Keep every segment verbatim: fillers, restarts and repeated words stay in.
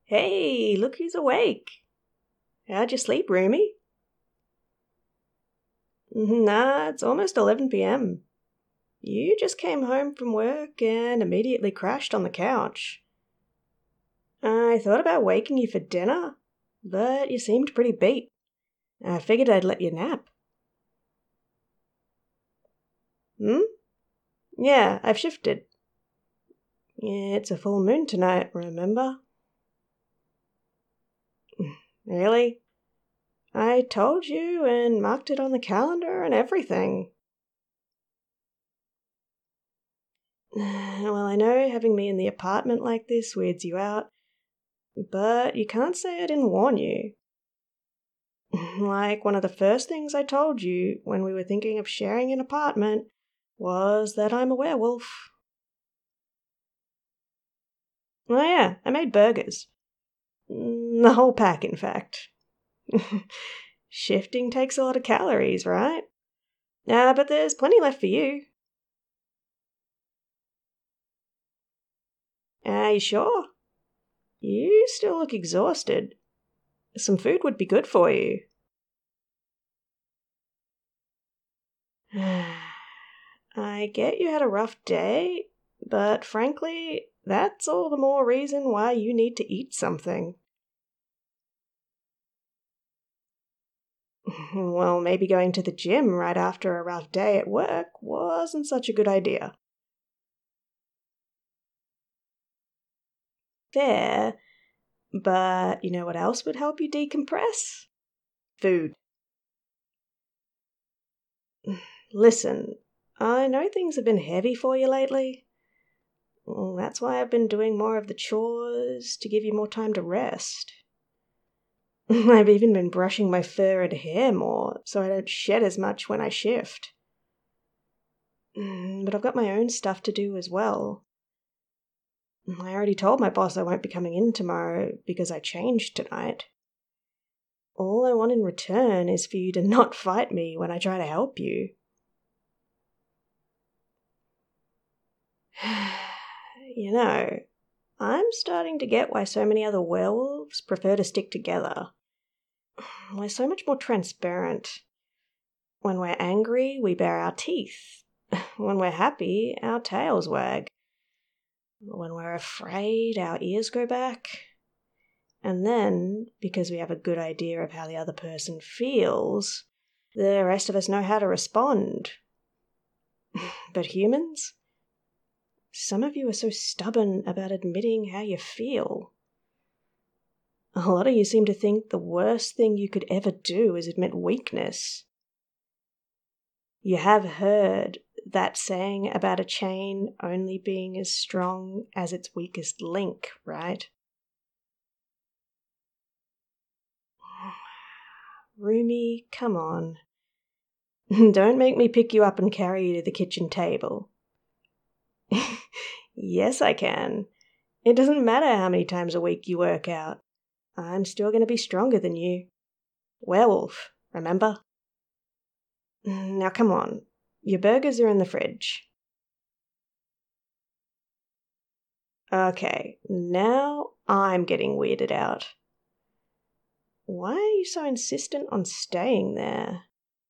Hey, look who's awake. How'd you sleep, Roomy? Nah, it's almost eleven p.m. You just came home from work and immediately crashed on the couch. I thought about waking you for dinner, but you seemed pretty beat. I figured I'd let you nap. Hmm? Yeah, I've shifted. It's a full moon tonight, remember? Really? I told you and marked it on the calendar and everything. Well, I know having me in the apartment like this weirds you out, but you can't say I didn't warn you. Like, one of the first things I told you when we were thinking of sharing an apartment was that I'm a werewolf. Oh yeah, I made burgers. Mm, The whole pack, in fact. Shifting takes a lot of calories, right? Uh, but there's plenty left for you. Are you sure? You still look exhausted. Some food would be good for you. I get you had a rough day, but frankly, that's all the more reason why you need to eat something. Well, maybe going to the gym right after a rough day at work wasn't such a good idea. Fair, but you know what else would help you decompress? Food. Listen, I know things have been heavy for you lately. Well, that's why I've been doing more of the chores to give you more time to rest. I've even been brushing my fur and hair more so I don't shed as much when I shift. Mm, But I've got my own stuff to do as well. I already told my boss I won't be coming in tomorrow because I changed tonight. All I want in return is for you to not fight me when I try to help you. You know, I'm starting to get why so many other werewolves prefer to stick together. We're so much more transparent. When we're angry, we bare our teeth. When we're happy, our tails wag. When we're afraid, our ears go back. And then, because we have a good idea of how the other person feels, the rest of us know how to respond. But humans? Some of you are so stubborn about admitting how you feel. A lot of you seem to think the worst thing you could ever do is admit weakness. You have heard that saying about a chain only being as strong as its weakest link, right? Roomy, come on. Don't make me pick you up and carry you to the kitchen table. Yes, I can. It doesn't matter how many times a week you work out. I'm still going to be stronger than you. Werewolf, remember? Now come on. Your burgers are in the fridge. Okay, now I'm getting weirded out. Why are you so insistent on staying there?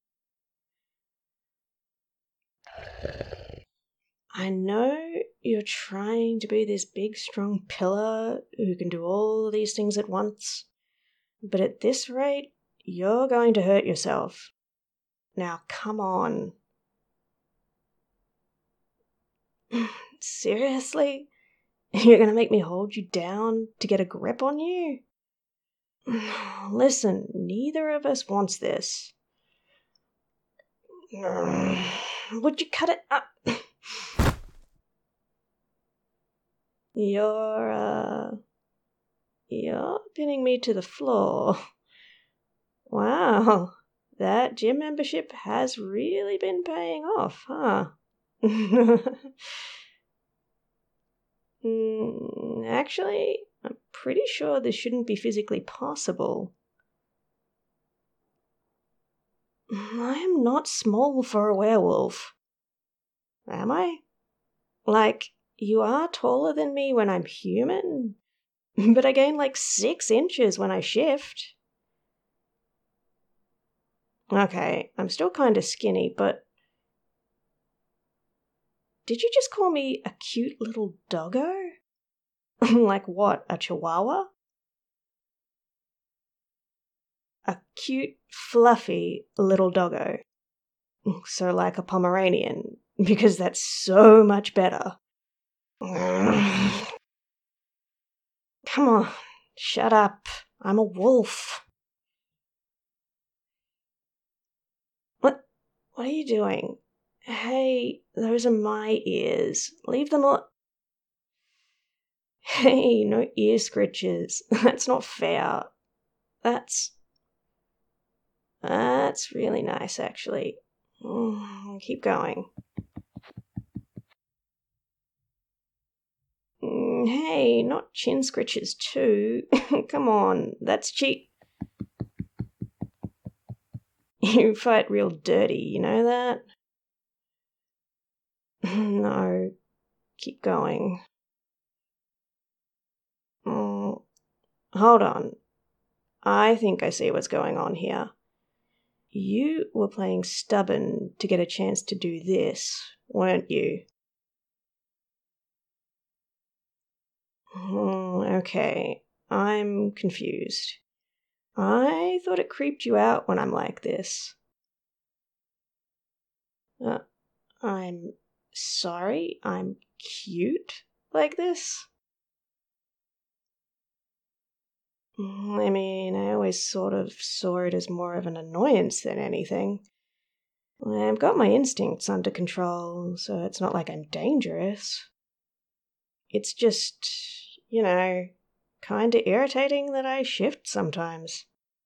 I know you're trying to be this big, strong pillar who can do all these things at once, but at this rate, you're going to hurt yourself. Now, come on. Seriously? You're going to make me hold you down to get a grip on you? Listen, neither of us wants this. Would you cut it up? You're, uh... You're pinning me to the floor. Wow, that gym membership has really been paying off, huh? mm, actually, I'm pretty sure this shouldn't be physically possible. I am not small for a werewolf. Am I? Like, you are taller than me when I'm human, But I gain like six inches when I shift. Okay, I'm still kind of skinny, but... Did you just call me a cute little doggo? Like what, a chihuahua? A cute, fluffy little doggo. So like a Pomeranian, because that's so much better. Come on, shut up. I'm a wolf. What? What are you doing? Hey, those are my ears. Leave them al- Hey, no ear scritches. That's not fair. That's... That's really nice, actually. Mm, keep going. Mm, hey, not chin scritches too. Come on, that's cheap. You fight real dirty, you know that? No, keep going. Mm, hold on. I think I see what's going on here. You were playing stubborn to get a chance to do this, weren't you? Mm, okay, I'm confused. I thought it creeped you out when I'm like this. Uh, I'm sorry, I'm cute like this? Mm, I mean, I always sort of saw it as more of an annoyance than anything. I've got my instincts under control, so it's not like I'm dangerous. It's just, you know, kinda irritating that I shift sometimes.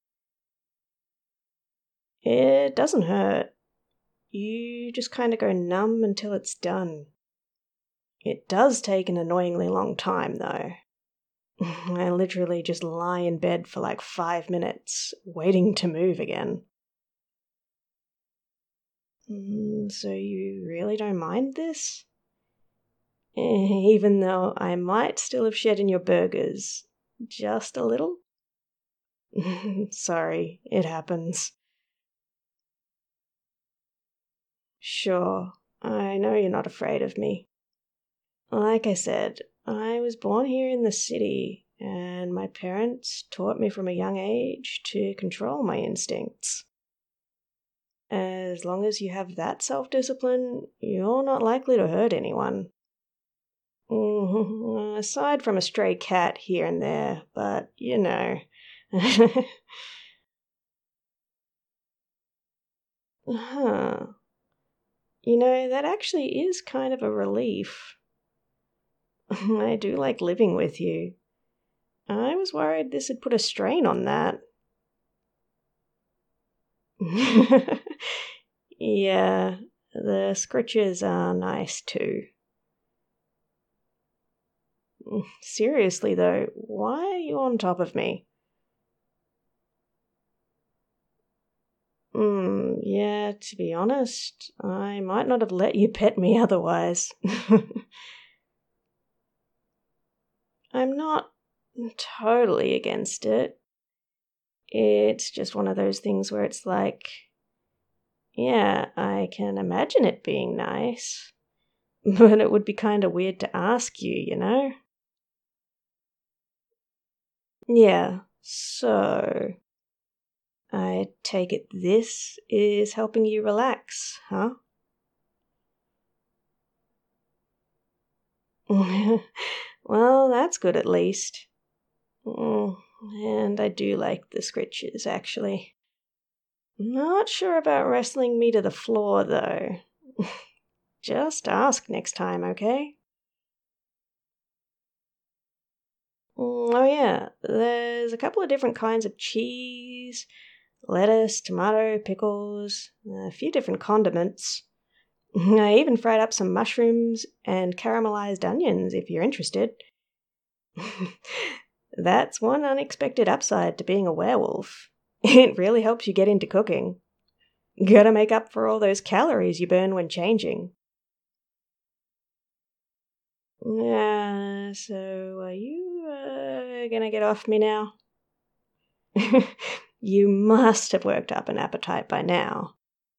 It doesn't hurt. You just kinda go numb until it's done. It does take an annoyingly long time, though. I literally just lie in bed for like five minutes, waiting to move again. Mm, so you really don't mind this? Even though I might still have shed in your burgers. Just a little? Sorry, it happens. Sure, I know you're not afraid of me. Like I said, I was born here in the city, and my parents taught me from a young age to control my instincts. As long as you have that self-discipline, you're not likely to hurt anyone. Mm, aside from a stray cat here and there, but you know. Huh. You know, that actually is kind of a relief. I do like living with you. I was worried this had put a strain on that. Yeah, the scritches are nice too. Seriously though, why are you on top of me? Hmm, yeah, to be honest, I might not have let you pet me otherwise. I'm not totally against it. It's just one of those things where it's like, yeah, I can imagine it being nice, but it would be kind of weird to ask you, you know? Yeah, so I take it this is helping you relax, huh? Well, that's good at least. Mm, and I do like the scritches, actually. Not sure about wrestling me to the floor, though. Just ask next time, okay? Mm, oh, yeah, there's a couple of different kinds of cheese, lettuce, tomato, pickles, a few different condiments. I even fried up some mushrooms and caramelized onions if you're interested. That's one unexpected upside to being a werewolf. It really helps you get into cooking. Gotta make up for all those calories you burn when changing. Yeah, so are you, uh, You're gonna get off me now? You must have worked up an appetite by now.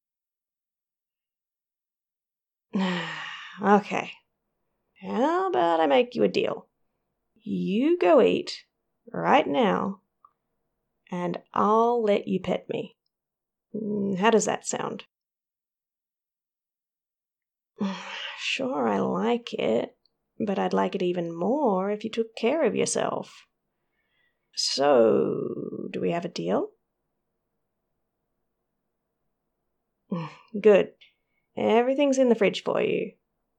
Okay. How about I make you a deal? You go eat right now, and I'll let you pet me. How does that sound? Sure, I like it, but I'd like it even more if you took care of yourself. So, do we have a deal? Good. Everything's in the fridge for you.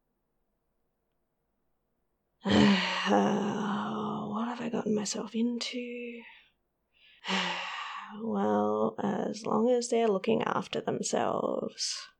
What have I gotten myself into? Well, as long as they're looking after themselves.